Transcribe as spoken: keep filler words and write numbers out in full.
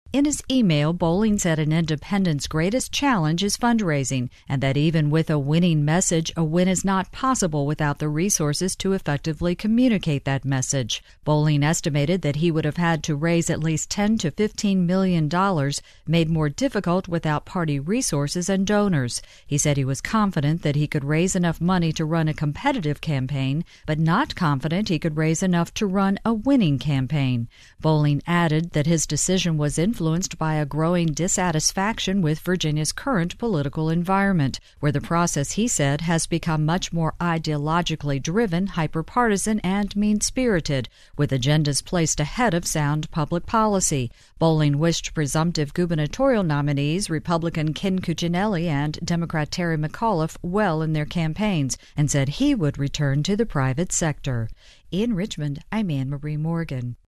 In his email, Bowling said an independent's greatest challenge is fundraising, and that even with a winning message, a win is not possible without the resources to effectively communicate that message. Bowling estimated that he would have had to raise at least ten to fifteen million dollars, made more difficult without party resources and donors. He said he was confident that he could raise enough money to run a competitive campaign, but not confident he could raise enough to run a winning campaign. Bowling added that his decision was influenced influenced by a growing dissatisfaction with Virginia's current political environment, where the process, he said, has become much more ideologically driven, hyperpartisan, and mean-spirited, with agendas placed ahead of sound public policy. Bowling wished presumptive gubernatorial nominees, Republican Ken Cuccinelli and Democrat Terry McAuliffe, well in their campaigns, and said he would return to the private sector. In Richmond, I'm Anne Marie Morgan.